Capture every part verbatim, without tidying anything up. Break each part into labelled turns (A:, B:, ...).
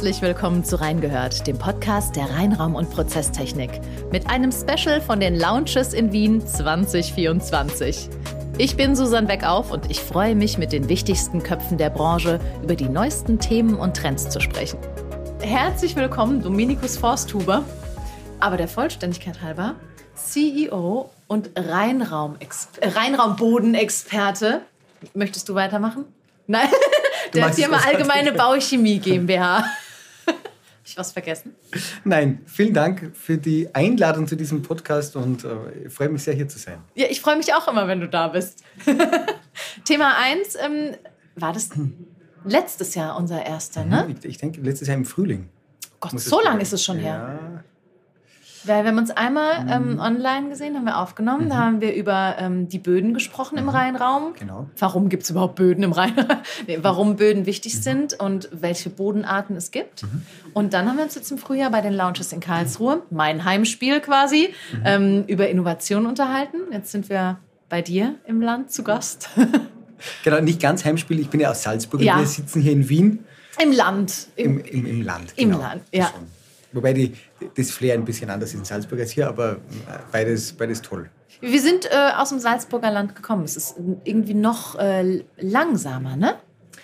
A: Herzlich willkommen zu Reingehört, dem Podcast der Reinraum- und Prozesstechnik. Mit einem Special von den Lounges in Wien zwanzig vierundzwanzig. Ich bin Susanne Beckauf und ich freue mich, mit den wichtigsten Köpfen der Branche über die neuesten Themen und Trends zu sprechen. Herzlich willkommen, Dominikus Forsthuber, aber der Vollständigkeit halber C E O und Reinraum-Exp- Reinraumbodenexperte. Möchtest du weitermachen? Nein, der Firma Allgemeine Bauchemie GmbH. Habe ich was vergessen?
B: Nein, vielen Dank für die Einladung zu diesem Podcast und äh, ich freue mich sehr, hier zu sein.
A: Ja, ich freue mich auch immer, wenn du da bist. Thema eins, ähm, war das letztes Jahr unser erster, ne?
B: Ich, ich denke, letztes Jahr im Frühling.
A: Gott, so lange ist es schon
B: ja.
A: her. Weil wir haben uns einmal ähm, online gesehen, haben wir aufgenommen. Mhm. Da haben wir über ähm, die Böden gesprochen mhm. im Rheinraum.
B: Genau.
A: Warum gibt es überhaupt Böden im Rheinraum? Nee, warum Böden wichtig mhm. sind und welche Bodenarten es gibt. Mhm. Und dann haben wir uns jetzt im Frühjahr bei den Lounges in Karlsruhe, mein Heimspiel quasi, mhm. ähm, über Innovation unterhalten. Jetzt sind wir bei dir im Land zu Gast.
B: Genau, nicht ganz Heimspiel. Ich bin ja aus Salzburg
A: ja.
B: und wir sitzen hier in Wien.
A: Im Land.
B: Im, im, im Land,
A: Im
B: genau.
A: Land, ja.
B: Schon. Wobei die, das Flair ein bisschen anders ist in Salzburg als hier, aber beides, beides toll.
A: Wir sind äh, aus dem Salzburger Land gekommen. Es ist irgendwie noch äh, langsamer, ne?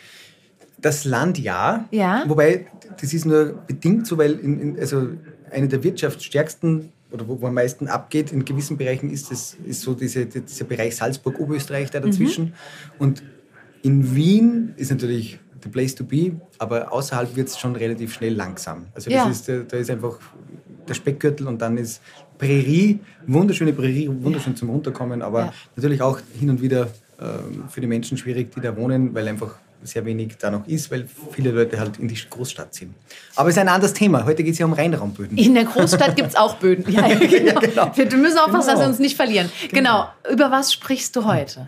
B: Das Land ja.
A: ja.
B: Wobei, das ist nur bedingt so, weil in, in, also eine der wirtschaftsstärksten oder wo, wo am meisten abgeht in gewissen Bereichen ist, das, ist so diese, dieser Bereich Salzburg-Oberösterreich da dazwischen. Mhm. Und in Wien ist natürlich the place to be, aber außerhalb wird es schon relativ schnell langsam. Also das
A: ja.
B: ist, da ist einfach der Speckgürtel und dann ist Prärie, wunderschöne Prärie, wunderschön ja. zum Runterkommen, aber ja. natürlich auch hin und wieder äh, für die Menschen schwierig, die da wohnen, weil einfach sehr wenig da noch ist, weil viele Leute halt in die Großstadt ziehen. Aber es ist ein anderes Thema. Heute geht es ja um Reinraumböden.
A: In der Großstadt gibt es auch Böden. Ja, genau. ja, genau. Wir müssen aufpassen, genau. dass wir uns nicht verlieren. Genau. genau. Über was sprichst du heute?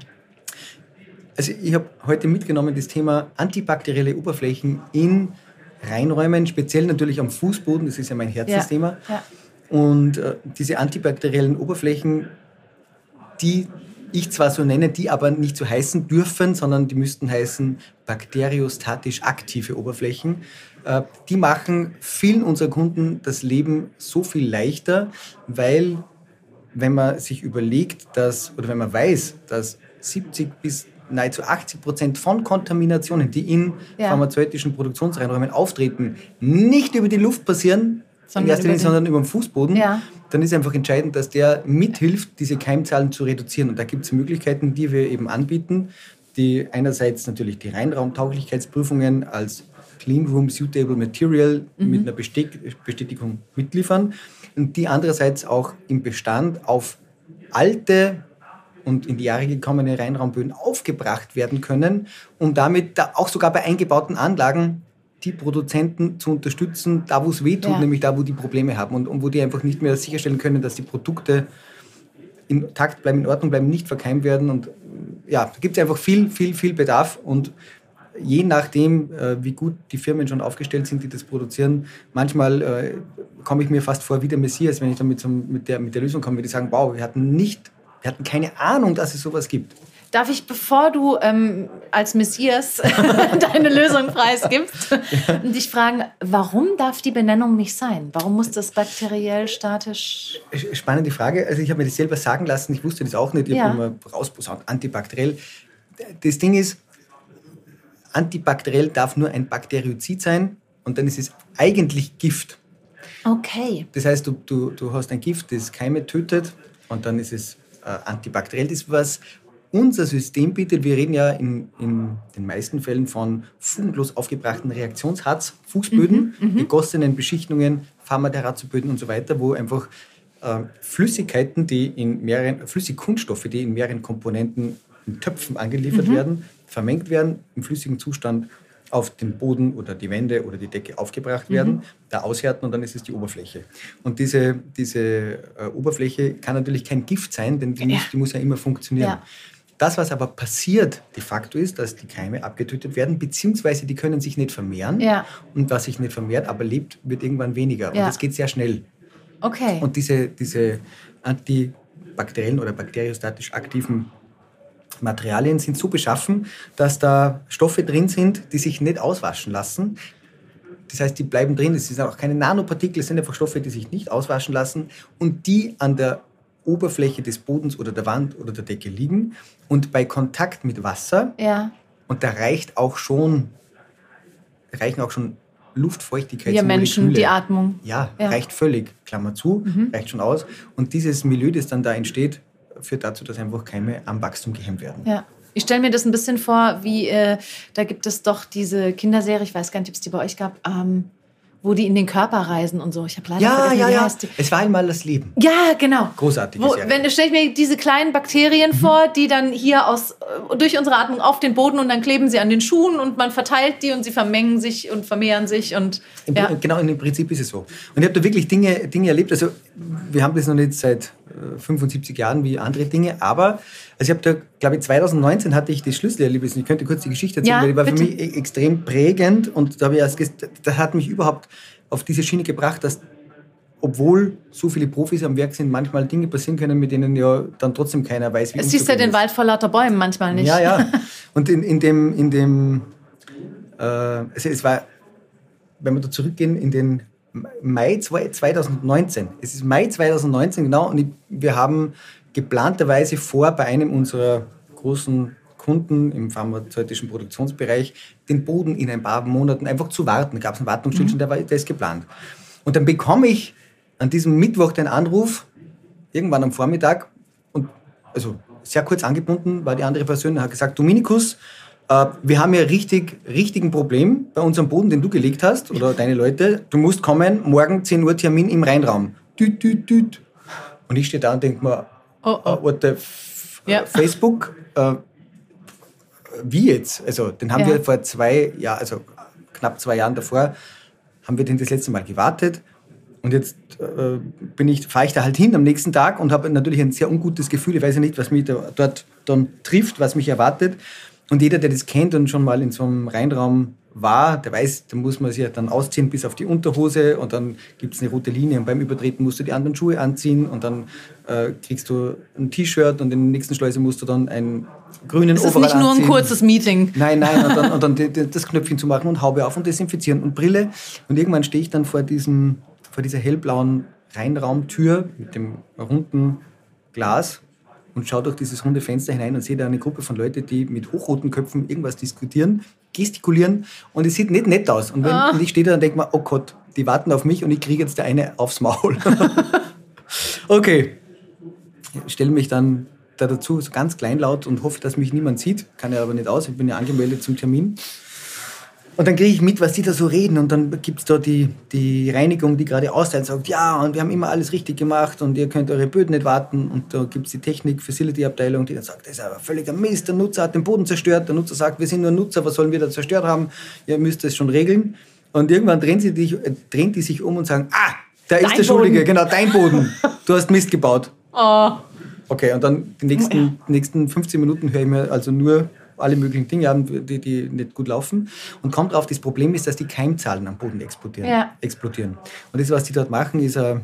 B: Also ich habe heute mitgenommen das Thema antibakterielle Oberflächen in Reinräumen, speziell natürlich am Fußboden, das ist ja mein Herzensthema.
A: Ja, ja.
B: Und äh, diese antibakteriellen Oberflächen, die ich zwar so nenne, die aber nicht so heißen dürfen, sondern die müssten heißen bakteriostatisch aktive Oberflächen. Äh, die machen vielen unserer Kunden das Leben so viel leichter, weil wenn man sich überlegt, dass, oder wenn man weiß, dass siebzig bis nahezu achtzig Prozent von Kontaminationen, die in ja. pharmazeutischen Produktionsreinräumen auftreten, nicht über die Luft passieren, sondern in erster Linie, sondern über den Fußboden, ja. dann ist einfach entscheidend, dass der mithilft, diese Keimzahlen zu reduzieren. Und da gibt es Möglichkeiten, die wir eben anbieten, die einerseits natürlich die Reinraumtauglichkeitsprüfungen als Clean Room Suitable Material mhm. mit einer Bestätigung mitliefern und die andererseits auch im Bestand auf alte und in die Jahre gekommene Reinraumböden aufgebracht werden können, um damit da auch sogar bei eingebauten Anlagen die Produzenten zu unterstützen, da wo es weh tut, ja. nämlich da, wo die Probleme haben und, und wo die einfach nicht mehr sicherstellen können, dass die Produkte in Takt bleiben, in Ordnung bleiben, nicht verkeimt werden. Und ja, da gibt es einfach viel, viel, viel Bedarf und je nachdem, äh, wie gut die Firmen schon aufgestellt sind, die das produzieren, manchmal äh, komme ich mir fast vor wie der Messias, wenn ich dann mit, so, mit, der, mit der Lösung komme, die sagen, wow, wir hatten nicht Wir hatten keine Ahnung, dass es sowas gibt.
A: Darf ich, bevor du ähm, als Messias deine Lösung preisgibst, ja. dich fragen, warum darf die Benennung nicht sein? Warum muss das bakteriell statisch...
B: Spannende Frage. Also ich habe mir das selber sagen lassen. Ich wusste das auch nicht. Ich ja. habe immer rausposaunt, antibakteriell. Das Ding ist, antibakteriell darf nur ein Bakteriozid sein und dann ist es eigentlich Gift.
A: Okay.
B: Das heißt, du, du, du hast ein Gift, das Keime tötet und dann ist es antibakteriell. Das, was unser System bietet, wir reden ja in, in den meisten Fällen von fugenlos aufgebrachten Reaktionsharz, Fußböden, mhm, gegossenen Beschichtungen, Pharmaterrazoböden und so weiter, wo einfach äh, Flüssigkeiten, die in mehreren, Flüssigkunststoffe, die in mehreren Komponenten in Töpfen angeliefert mhm. werden, vermengt werden, im flüssigen Zustand auf den Boden oder die Wände oder die Decke aufgebracht werden, mhm. da aushärten und dann ist es die Oberfläche. Und diese, diese äh, Oberfläche kann natürlich kein Gift sein, denn die, ja. muss, die muss ja immer funktionieren. Ja. Das, was aber passiert de facto ist, dass die Keime abgetötet werden, beziehungsweise die können sich nicht vermehren. Ja. Und was sich nicht vermehrt, aber lebt, wird irgendwann weniger. Und ja. das geht sehr schnell.
A: Okay.
B: Und diese, diese antibakteriellen oder bakteriostatisch aktiven Materialien sind so beschaffen, dass da Stoffe drin sind, die sich nicht auswaschen lassen. Das heißt, die bleiben drin. Es sind auch keine Nanopartikel, es sind einfach Stoffe, die sich nicht auswaschen lassen und die an der Oberfläche des Bodens oder der Wand oder der Decke liegen und bei Kontakt mit Wasser,
A: ja.
B: und da reicht auch schon, reichen auch schon Luftfeuchtigkeitsmoleküle.
A: Wir Menschen, die Atmung.
B: Ja,
A: ja.
B: reicht völlig, Klammer zu, mhm. reicht schon aus. Und dieses Milieu, das dann da entsteht, führt dazu, dass einfach Keime am Wachstum gehemmt werden.
A: Ja. Ich stelle mir das ein bisschen vor, wie, äh, da gibt es doch diese Kinderserie, ich weiß gar nicht, ob es die bei euch gab, ähm, wo die in den Körper reisen und so. Ich habe leider
B: ja,
A: vergessen,
B: ja,
A: wie
B: ja.
A: heißt die.
B: Es war einmal das Leben.
A: Ja, genau.
B: Großartige
A: Wo,
B: Serie.
A: wenn stelle ich mir diese kleinen Bakterien mhm. vor, die dann hier aus, durch unsere Atmung auf den Boden und dann kleben sie an den Schuhen und man verteilt die und sie vermengen sich und vermehren sich. Und,
B: Im,
A: ja.
B: Genau, im Prinzip ist es so. Und ich habe da wirklich Dinge, Dinge erlebt. Also wir haben das noch nicht seit fünfundsiebzig Jahren wie andere Dinge, aber also ich habe da, glaube ich, zwanzig neunzehn hatte ich das Schlüsselerlebnis. Ich könnte kurz die Geschichte erzählen,
A: ja,
B: weil die war
A: bitte.
B: für mich extrem prägend und da habe ich erst, das hat mich überhaupt auf diese Schiene gebracht, dass obwohl so viele Profis am Werk sind, manchmal Dinge passieren können, mit denen ja dann trotzdem keiner weiß, wie
A: es siehst ja den Wald vor lauter Bäumen manchmal nicht.
B: Ja, ja. Und in, in dem, in dem äh, also es war, wenn wir da zurückgehen, in den Mai zwanzig neunzehn. Es ist Mai zwanzig neunzehn, genau, und ich, wir haben geplanterweise vor, bei einem unserer großen Kunden im pharmazeutischen Produktionsbereich den Boden in ein paar Monaten einfach zu warten. Da gab es einen Wartungsstillstand, mhm. der, war, der ist geplant. Und dann bekomme ich an diesem Mittwoch den Anruf, irgendwann am Vormittag, und also sehr kurz angebunden war die andere Person, und hat gesagt, Dominikus, äh, wir haben hier richtig, richtig ein Problem bei unserem Boden, den du gelegt hast, oder deine Leute. Du musst kommen, morgen zehn Uhr Termin im Rheinraum. Düt, düt, düt. Und ich stehe da und denke mir,
A: oh, oh.
B: what the f-
A: ja.
B: Facebook, äh, wie jetzt? Also den haben
A: ja.
B: wir vor zwei Jahren, also knapp zwei Jahren davor, haben wir den das letzte Mal gewartet. Und jetzt äh, bin ich, fahre ich da halt hin am nächsten Tag und habe natürlich ein sehr ungutes Gefühl. Ich weiß ja nicht, was mich da, dort dann trifft, was mich erwartet. Und jeder, der das kennt und schon mal in so einem Rheinraum war, der weiß, da muss man sich ja dann ausziehen bis auf die Unterhose und dann gibt es eine rote Linie und beim Übertreten musst du die anderen Schuhe anziehen und dann äh, kriegst du ein T-Shirt und in der nächsten Schleuse musst du dann einen grünen Overall anziehen.
A: Es ist nicht nur ein kurzes Meeting.
B: Nein, nein, und dann, und dann die, die, das Knöpfchen zu machen und Haube auf und desinfizieren und Brille. Und irgendwann stehe ich dann vor, diesem, vor dieser hellblauen Reinraumtür mit dem runden Glas und schaue durch dieses runde Fenster hinein und sehe da eine Gruppe von Leuten, die mit hochroten Köpfen irgendwas diskutieren, gestikulieren und es sieht nicht nett aus. Und, wenn, ah. und ich stehe da und denke mir, oh Gott, die warten auf mich und ich kriege jetzt der eine aufs Maul. Okay, ich stelle mich dann da dazu, so ganz kleinlaut und hoffe, dass mich niemand sieht. Kann ja aber nicht aus, ich bin ja angemeldet zum Termin. Und dann kriege ich mit, was die da so reden. Und dann gibt es da die, die Reinigung, die gerade austeilt, sagt, ja, und wir haben immer alles richtig gemacht und ihr könnt eure Böden nicht warten. Und da gibt es die Technik-Facility-Abteilung, die dann sagt, das ist aber völliger Mist, der Nutzer hat den Boden zerstört. Der Nutzer sagt, wir sind nur Nutzer, was sollen wir da zerstört haben? Ihr müsst das schon regeln. Und irgendwann drehen, sie dich, äh, drehen die sich um und sagen, ah, da ist
A: dein
B: der Schuldige,
A: Boden.
B: Genau, dein Boden. Du hast Mist gebaut.
A: Oh.
B: Okay, und dann die nächsten,
A: Ja.
B: nächsten fünfzehn Minuten höre ich mir also nur alle möglichen Dinge an, die, die nicht gut laufen. Und kommt drauf, das Problem ist, dass die Keimzahlen am Boden explodieren.
A: Ja.
B: explodieren. Und das, was die dort machen, ist, äh,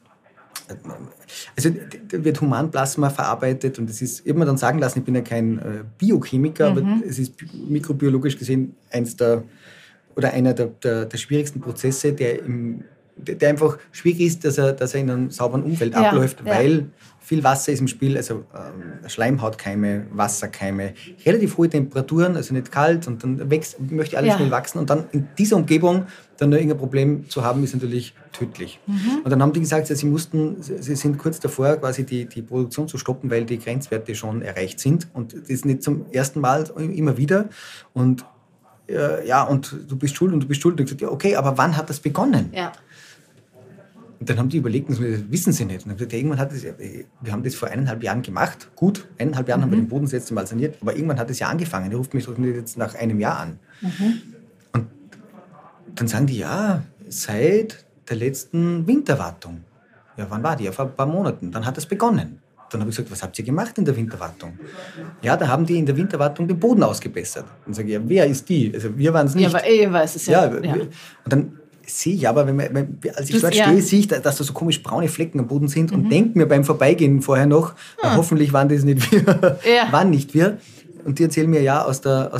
B: also da wird Humanplasma verarbeitet und das ist, ich habe mir dann sagen lassen, ich bin ja kein äh, Biochemiker, mhm. aber es ist mikrobiologisch gesehen eins der, oder einer der, der, der schwierigsten Prozesse, der, im, der einfach schwierig ist, dass er, dass er in einem sauberen Umfeld
A: ja.
B: abläuft,
A: ja.
B: weil viel Wasser ist im Spiel, also ähm, Schleimhautkeime, Wasserkeime, relativ hohe Temperaturen, also nicht kalt und dann wächst, möchte alles
A: ja.
B: schnell wachsen und dann in dieser Umgebung dann nur irgendein Problem zu haben, ist natürlich tödlich.
A: Mhm.
B: Und dann haben die gesagt, sie mussten, sie sind kurz davor, quasi die, die Produktion zu stoppen, weil die Grenzwerte schon erreicht sind und das ist nicht zum ersten Mal, immer wieder und äh, ja, und du bist schuld und du bist schuld und ich gesagt, ja, okay, aber wann hat das begonnen?
A: Ja.
B: Und dann haben die überlegt, das wissen sie nicht. Und dann gesagt, ja, irgendwann hat das, wir haben das vor eineinhalb Jahren gemacht. Gut, eineinhalb Jahren mhm. haben wir den Boden das letzte Mal saniert, aber irgendwann hat es ja angefangen. Der ruft mich jetzt nach einem Jahr an. Mhm. Und dann sagen die, ja, seit der letzten Winterwartung. Ja, wann war die? Ja, vor ein paar Monaten. Dann hat es begonnen. Dann habe ich gesagt, was habt ihr gemacht in der Winterwartung? Ja, da haben die in der Winterwartung den Boden ausgebessert. Und sage ich, ja, wer ist die? Also wir waren es nicht.
A: Ja, aber ich weiß es ja.
B: ja,
A: ja.
B: Und dann sehe ich aber, wenn man, wenn, als ich
A: das,
B: dort
A: ja.
B: stehe, sehe ich, dass da so komisch braune Flecken am Boden sind mhm. und denke mir beim Vorbeigehen vorher noch, hm. hoffentlich waren das nicht wir, ja. waren nicht wir. Und die erzählen mir, ja, aus der, aus,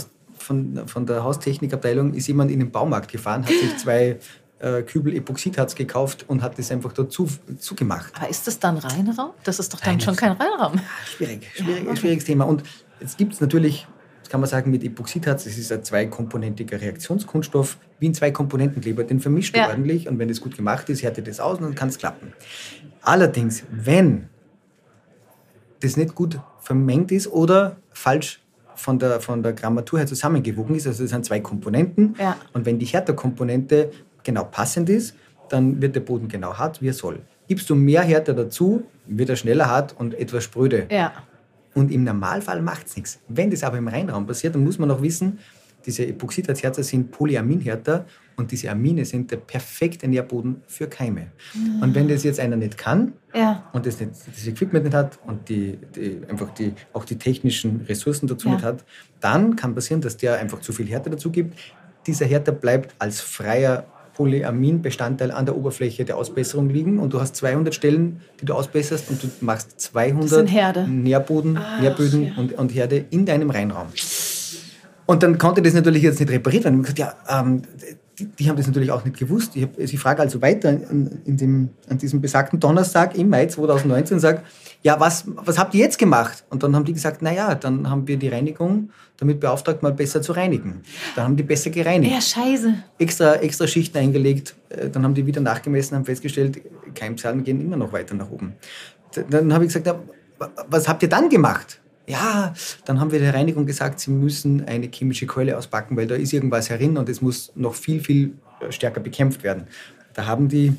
B: von, von der Haustechnikabteilung ist jemand in den Baumarkt gefahren, hat sich zwei äh, Kübel Epoxidharz gekauft und hat das einfach dazu zugemacht.
A: Aber ist das dann Reinraum? Das ist doch dann
B: Nein,
A: schon kein Reinraum.
B: Schwierig, schwierig
A: Ja, okay.
B: schwieriges Thema. Und jetzt gibt es natürlich, das kann man sagen, mit Epoxidharz, das ist ein zweikomponentiger Reaktionskunststoff, wie ein Zweikomponentenkleber, den vermischt
A: Ja.
B: du ordentlich und wenn das gut gemacht ist, härtet das aus und dann kann es klappen. Allerdings, wenn das nicht gut vermengt ist oder falsch von der, von der Grammatur her zusammengewogen ist, also das sind zwei Komponenten
A: Ja.
B: und wenn die Härtekomponente genau passend ist, dann wird der Boden genau hart, wie er soll. Gibst du mehr Härte dazu, wird er schneller hart und etwas spröde.
A: Ja.
B: Und im Normalfall macht es nichts. Wenn das aber im Reinraum passiert, dann muss man noch wissen, diese Epoxidharzhärter sind Polyaminhärter und diese Amine sind der perfekte Nährboden für Keime. Mhm. Und wenn das jetzt einer nicht kann
A: Ja.
B: und das, nicht, das Equipment nicht hat und die, die, einfach die, auch die technischen Ressourcen dazu
A: Ja.
B: nicht hat, dann kann passieren, dass der einfach zu viel Härte dazu gibt. Dieser Härter bleibt als freier Polyaminbestandteil an der Oberfläche der Ausbesserung liegen und du hast zweihundert Stellen, die du ausbesserst und du machst zweihundert
A: Herde.
B: Nährboden,
A: Ach,
B: Nährböden
A: ja.
B: und, und Herde in deinem Reinraum. Und dann konnte das natürlich jetzt nicht repariert werden. Ich habe gesagt, ja, ähm, die, die haben das natürlich auch nicht gewusst. Ich, hab, ich frage also weiter in, in dem, an diesem besagten Donnerstag im Mai zweitausendneunzehn und sage, ja, was, was habt ihr jetzt gemacht? Und dann haben die gesagt, naja, dann haben wir die Reinigung damit beauftragt, mal besser zu reinigen. Dann haben die besser gereinigt.
A: Ja, scheiße.
B: Extra, extra Schichten eingelegt. Äh, Dann haben die wieder nachgemessen, haben festgestellt, Keimzahlen gehen immer noch weiter nach oben. D- Dann habe ich gesagt, ja, wa- was habt ihr dann gemacht? Ja, dann haben wir der Reinigung gesagt, sie müssen eine chemische Keule auspacken, weil da ist irgendwas herin und es muss noch viel, viel stärker bekämpft werden. Da haben die,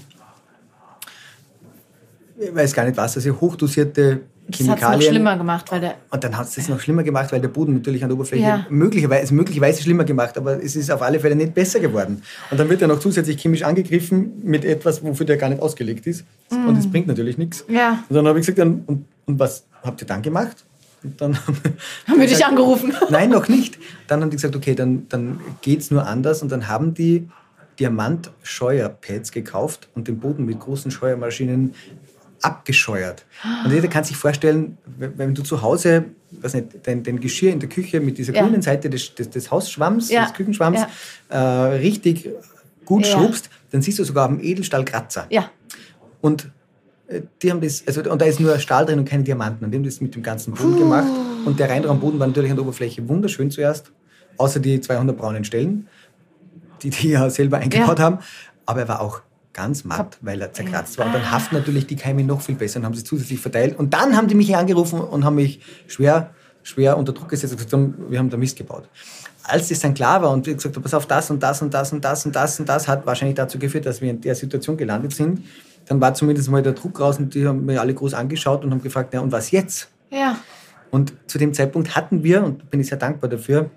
B: ich weiß gar nicht was, also hochdosierte
A: Das hat es noch
B: Chemikalien.
A: schlimmer gemacht, weil der...
B: Und dann hat es das noch schlimmer gemacht, weil der Boden natürlich an der Oberfläche
A: Ja.
B: möglicherweise, möglicherweise schlimmer gemacht, aber es ist auf alle Fälle nicht besser geworden. Und dann wird er noch zusätzlich chemisch angegriffen mit etwas, wofür der gar nicht ausgelegt ist. Mm. Und es bringt natürlich nichts.
A: Ja.
B: Und dann habe ich gesagt, dann, und, und was habt ihr dann gemacht? Und dann
A: Haben wir dich angerufen?
B: Nein, noch nicht. Dann haben die gesagt, okay, dann, dann geht es nur anders. Und dann haben die Diamant-Scheuerpads gekauft und den Boden mit großen Scheuermaschinen abgescheuert. Und jeder kann sich vorstellen, wenn wenn du zu Hause, weiß nicht, dein, dein Geschirr in der Küche mit dieser
A: Ja.
B: grünen Seite des, des, des Hausschwamms,
A: Ja.
B: des Küchenschwamms,
A: Ja.
B: äh, richtig gut
A: Ja.
B: schrubst, dann siehst du sogar am Edelstahlkratzer.
A: Ja.
B: Und äh, die haben das, also, und da ist nur Stahl drin und keine Diamanten. Und die haben das mit dem ganzen Boden gemacht. Und der Reinraumboden war natürlich an der Oberfläche wunderschön zuerst, außer die zweihundert braunen Stellen, die die ja selber eingebaut
A: Ja.
B: haben. Aber er war auch ganz matt, weil er zerkratzt war. Und dann haften natürlich die Keime noch viel besser und haben sie zusätzlich verteilt. Und dann haben die mich hier angerufen und haben mich schwer, schwer unter Druck gesetzt und gesagt, wir haben da Mist gebaut. Als das dann klar war und wir gesagt haben, pass auf, das und das und das und das und das und das hat wahrscheinlich dazu geführt, dass wir in der Situation gelandet sind, dann war zumindest mal der Druck raus und die haben mir alle groß angeschaut und haben gefragt, ja und was jetzt?
A: Ja.
B: Und zu dem Zeitpunkt hatten wir, und bin ich sehr dankbar dafür,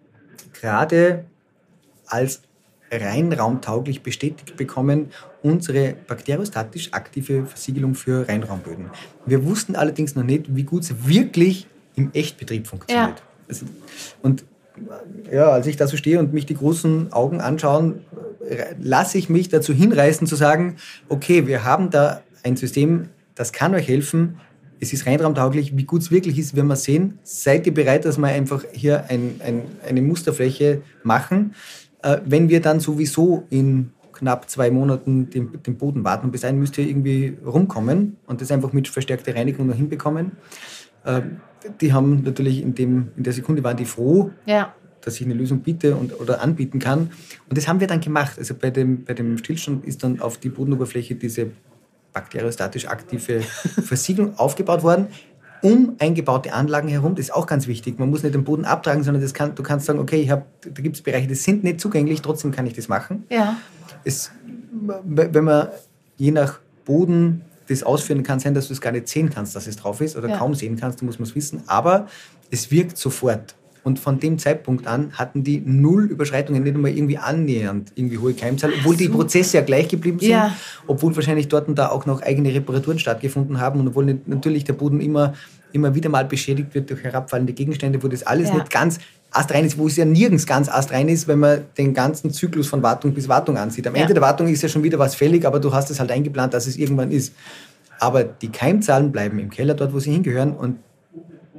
B: gerade als reinraumtauglich bestätigt bekommen, unsere bakteriostatisch aktive Versiegelung für Reinraumböden. Wir wussten allerdings noch nicht, wie gut es wirklich im Echtbetrieb funktioniert.
A: Ja.
B: Also, und ja, als ich da so stehe und mich die großen Augen anschauen, lasse ich mich dazu hinreißen zu sagen, okay, wir haben da ein System, das kann euch helfen, es ist reinraumtauglich, wie gut es wirklich ist, werden wir sehen. Seid ihr bereit, dass wir einfach hier ein, ein, eine Musterfläche machen, äh, wenn wir dann sowieso in knapp zwei Monaten den, den Boden warten und bis dahin müsst ihr irgendwie rumkommen und das einfach mit verstärkter Reinigung noch hinbekommen. Äh, die haben natürlich in, dem, in der Sekunde waren die froh,
A: Ja.
B: dass ich eine Lösung biete und, oder anbieten kann. Und das haben wir dann gemacht. Also bei dem, bei dem Stillstand ist dann auf die Bodenoberfläche diese bakteriostatisch aktive Versiegelung aufgebaut worden, um eingebaute Anlagen herum. Das ist auch ganz wichtig. Man muss nicht den Boden abtragen, sondern das kann, du kannst sagen, okay, ich hab, da gibt es Bereiche, die sind nicht zugänglich, trotzdem kann ich das machen.
A: Ja.
B: Es, wenn man je nach Boden das ausführen kann, sein, dass du es gar nicht sehen kannst, dass es drauf ist oder
A: Ja.
B: kaum sehen kannst, du musst es wissen. Aber es wirkt sofort. Und von dem Zeitpunkt an hatten die null Überschreitungen, nicht einmal irgendwie annähernd irgendwie hohe Keimzahl, obwohl die Prozesse ja gleich geblieben sind,
A: Ja.
B: obwohl wahrscheinlich dort und da auch noch eigene Reparaturen stattgefunden haben und obwohl nicht, natürlich der Boden immer, immer wieder mal beschädigt wird durch herabfallende Gegenstände, wo das alles
A: Ja.
B: nicht ganz astrein ist, wo es ja nirgends ganz astrein ist, wenn man den ganzen Zyklus von Wartung bis Wartung ansieht. Am
A: Ja.
B: Ende der Wartung ist ja schon wieder was fällig, aber du hast es halt eingeplant, dass es irgendwann ist. Aber die Keimzahlen bleiben im Keller, dort wo sie hingehören und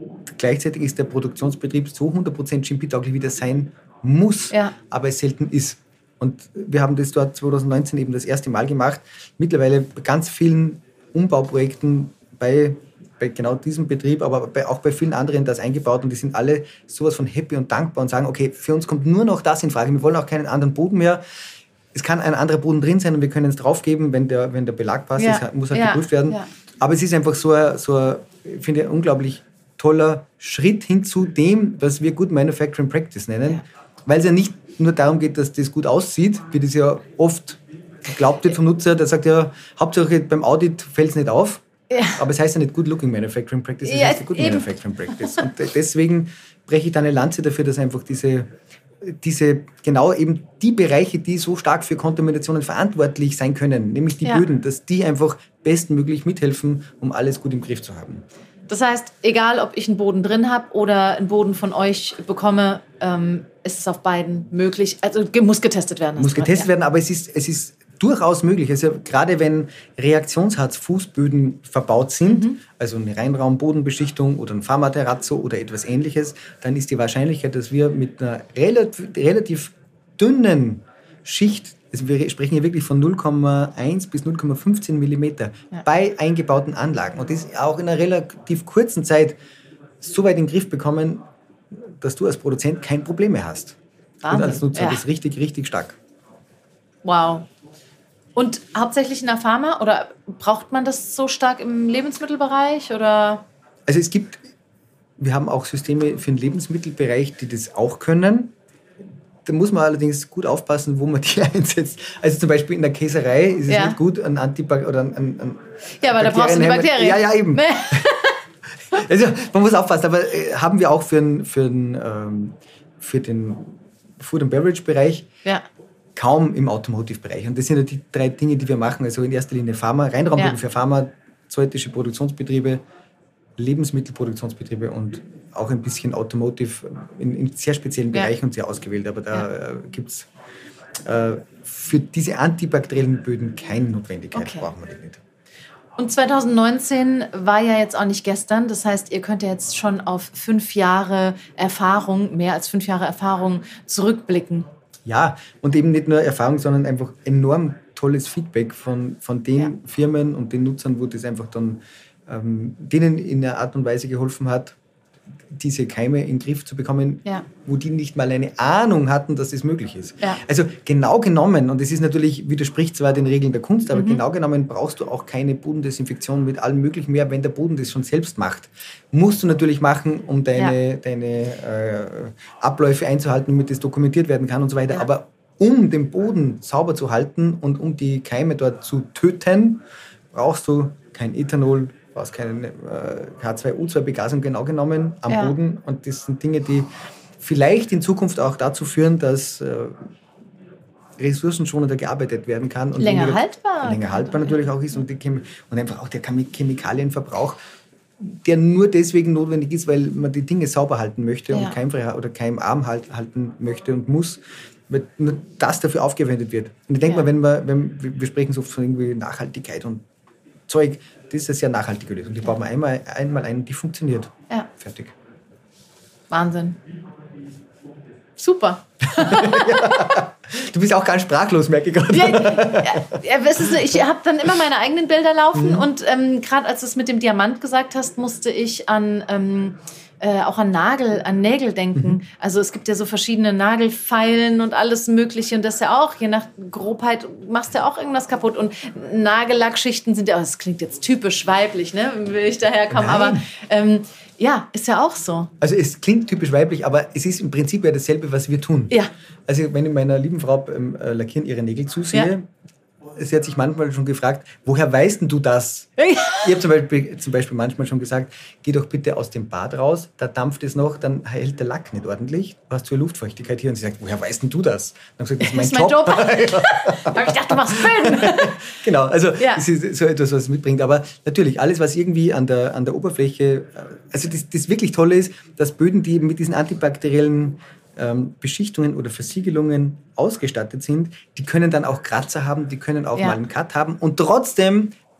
B: gleichzeitig ist der Produktionsbetrieb so hundert Prozent G M P-tauglich, wie das sein muss, ja. aber es selten ist. Und wir haben das dort zwanzig neunzehn eben das erste Mal gemacht. Mittlerweile bei ganz vielen Umbauprojekten bei, bei genau diesem Betrieb, aber bei, auch bei vielen anderen das eingebaut. Und die sind alle sowas von happy und dankbar und sagen, okay, für uns kommt nur noch das in Frage. Wir wollen auch keinen anderen Boden mehr. Es kann ein anderer Boden drin sein und wir können es draufgeben, wenn der, wenn der Belag passt. Ja. Das muss halt ja. geprüft werden. Ja. Aber es ist einfach so ein, so ein, ich finde, ein unglaublich toller Schritt hin zu dem, was wir Good Manufacturing Practice nennen. Ja. Weil es ja nicht nur darum geht, dass das gut aussieht, wie das ja oft geglaubt wird vom Nutzer, der sagt ja, Hauptsache beim Audit fällt es nicht auf, ja. aber es heißt ja nicht Good Looking Manufacturing Practice, es ja, heißt ja Good eben. Manufacturing Practice. Und deswegen breche ich da eine Lanze dafür, dass einfach diese, diese, genau eben die Bereiche, die so stark für Kontaminationen verantwortlich sein können, nämlich die ja. Böden, dass die einfach bestmöglich mithelfen, um alles gut im Griff zu haben.
A: Das heißt, egal ob ich einen Boden drin habe oder einen Boden von euch bekomme, ähm, ist es auf beiden möglich. Also muss getestet werden.
B: Muss getestet ja. werden, aber es ist, es ist durchaus möglich. Also gerade wenn Reaktionsharz-Fußböden verbaut sind, mhm. also eine Reinraumbodenbeschichtung oder ein Pharmaterrazzo oder etwas Ähnliches, dann ist die Wahrscheinlichkeit, dass wir mit einer relativ, relativ dünnen Schicht, also wir sprechen hier wirklich von null Komma eins bis null Komma fünfzehn Millimeter ja. bei eingebauten Anlagen. Und das auch in einer relativ kurzen Zeit so weit in den Griff bekommen, dass du als Produzent kein Problem mehr hast. Wahnsinn. Und als Nutzer. Ja. Das ist richtig, richtig stark.
A: Wow. Und hauptsächlich in der Pharma? Oder braucht man das so stark im Lebensmittelbereich? Oder?
B: Also es gibt, wir haben auch Systeme für den Lebensmittelbereich, die das auch können. Da muss man allerdings gut aufpassen, wo man die einsetzt. Also zum Beispiel in der Käserei ist es ja. nicht gut, ein Antibak oder ein, ein, ein
A: Ja, aber da brauchst du die Bakterien.
B: Ja, ja, eben. Also man muss aufpassen, aber äh, haben wir auch für den, für den, ähm, für den Food- and Beverage-Bereich ja. kaum im Automotive-Bereich. Und das sind ja die drei Dinge, die wir machen. Also in erster Linie Pharma, Reinraumböden ja. für pharmazeutische Produktionsbetriebe, Lebensmittelproduktionsbetriebe und auch ein bisschen Automotive in, in sehr speziellen Bereichen ja. und sehr ausgewählt. Aber da ja. äh, gibt es äh, für diese antibakteriellen Böden keine Notwendigkeit. Okay. Brauchen wir die nicht.
A: Und zwanzig neunzehn war ja jetzt auch nicht gestern. Das heißt, ihr könnt ja jetzt schon auf fünf Jahre Erfahrung, mehr als fünf Jahre Erfahrung zurückblicken.
B: Ja, und eben nicht nur Erfahrung, sondern einfach enorm tolles Feedback von, von den ja. Firmen und den Nutzern, wo das einfach dann ähm, denen in einer Art und Weise geholfen hat, diese Keime in den Griff zu bekommen, ja. wo die nicht mal eine Ahnung hatten, dass das möglich ist. Ja. Also genau genommen, und es ist natürlich, widerspricht zwar den Regeln der Kunst, aber mhm. genau genommen brauchst du auch keine Bodendesinfektion mit allem Möglichen mehr, wenn der Boden das schon selbst macht. Musst du natürlich machen, um deine, ja. deine äh, Abläufe einzuhalten, damit das dokumentiert werden kann und so weiter. Ja. Aber um den Boden sauber zu halten und um die Keime dort zu töten, brauchst du kein Ethanol, brauchst keine äh, H zwei O zwei Begasung genau genommen am ja. Boden. Und das sind Dinge, die vielleicht in Zukunft auch dazu führen, dass äh, ressourcenschonender gearbeitet werden kann. Und
A: länger weniger, haltbar.
B: Länger haltbar natürlich auch ist. Und, die Chem- und einfach auch der Chemikalienverbrauch, der nur deswegen notwendig ist, weil man die Dinge sauber halten möchte ja. und keimfrei oder keimarm halt, halten möchte und muss. Weil nur das dafür aufgewendet wird. Und ich denke ja. mal, wenn wir, wenn, wir sprechen so oft von irgendwie Nachhaltigkeit und Zeug, das ist eine sehr nachhaltige Lösung. Die bauen wir einmal, einmal ein, die funktioniert. Ja. Fertig.
A: Wahnsinn. Super.
B: Ja. Du bist auch ganz sprachlos, merke ich gerade.
A: Ja, ja, so, ich habe dann immer meine eigenen Bilder laufen mhm. und ähm, gerade als du es mit dem Diamant gesagt hast, musste ich an... Ähm, Äh, auch an Nagel, an Nägel denken. Mhm. Also es gibt ja so verschiedene Nagelfeilen und alles Mögliche und das ja auch, je nach Grobheit machst du ja auch irgendwas kaputt und Nagellackschichten sind ja, oh, das klingt jetzt typisch weiblich, ne, will ich daherkommen, Nein. aber ähm, ja, ist ja auch so.
B: Also es klingt typisch weiblich, aber es ist im Prinzip ja dasselbe, was wir tun.
A: Ja.
B: Also wenn ich meiner lieben Frau beim äh, Lackieren ihre Nägel zusehe, ja. Sie hat sich manchmal schon gefragt, woher weißt denn du das? Ich habe zum Beispiel, zum Beispiel manchmal schon gesagt, geh doch bitte aus dem Bad raus, da dampft es noch, dann hält der Lack nicht ordentlich, du hast zur Luftfeuchtigkeit hier. Und sie sagt, woher weißt denn du das? Dann habe ich gesagt, das ist mein
A: das
B: Job.
A: Ist mein Job. Aber ich dachte, du machst Böden.
B: Genau, also ja. das ist so etwas, was es mitbringt. Aber natürlich, alles, was irgendwie an der, an der Oberfläche, also das, das wirklich Tolle ist, dass Böden, die eben mit diesen antibakteriellen Ähm, Beschichtungen oder Versiegelungen ausgestattet sind, die können dann auch Kratzer haben, die können auch ja. mal einen Cut haben und trotzdem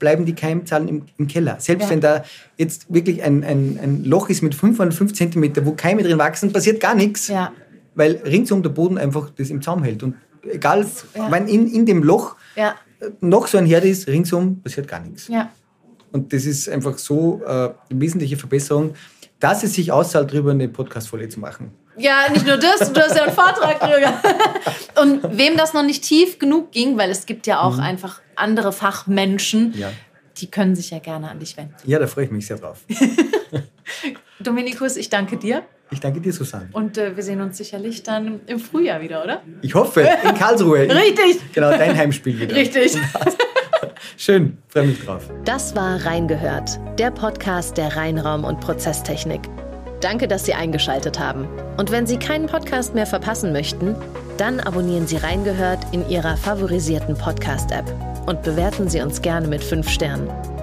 B: bleiben die Keimzahlen im, im Keller. Selbst
A: Ja.
B: wenn da jetzt wirklich ein, ein, ein Loch ist mit fünf mal fünf Zentimeter, wo Keime drin wachsen, passiert gar nichts,
A: Ja.
B: weil ringsum der Boden einfach das im Zaum hält. Und egal,
A: Ja.
B: wenn in, in dem Loch
A: Ja.
B: noch so ein Herd ist, ringsum passiert gar nichts.
A: Ja.
B: Und das ist einfach so äh, eine wesentliche Verbesserung, dass es sich auszahlt, darüber eine Podcast-Folge zu machen.
A: Ja, nicht nur das, du hast ja einen Vortrag drüber. Und wem das noch nicht tief genug ging, weil es gibt ja auch mhm. einfach andere Fachmenschen,
B: Ja.
A: die können sich ja gerne an dich wenden.
B: Ja, da freue ich mich sehr drauf.
A: Dominikus, ich danke dir.
B: Ich danke dir, Susanne.
A: Und äh, wir sehen uns sicherlich dann im Frühjahr wieder, oder?
B: Ich hoffe, in Karlsruhe.
A: Richtig.
B: Genau, dein Heimspiel wieder.
A: Richtig.
B: Schön, freue mich drauf.
A: Das war Reingehört, der Podcast der Reinraum- und Prozesstechnik. Danke, dass Sie eingeschaltet haben. Und wenn Sie keinen Podcast mehr verpassen möchten, dann abonnieren Sie Reingehört in Ihrer favorisierten Podcast-App und bewerten Sie uns gerne mit fünf Sternen.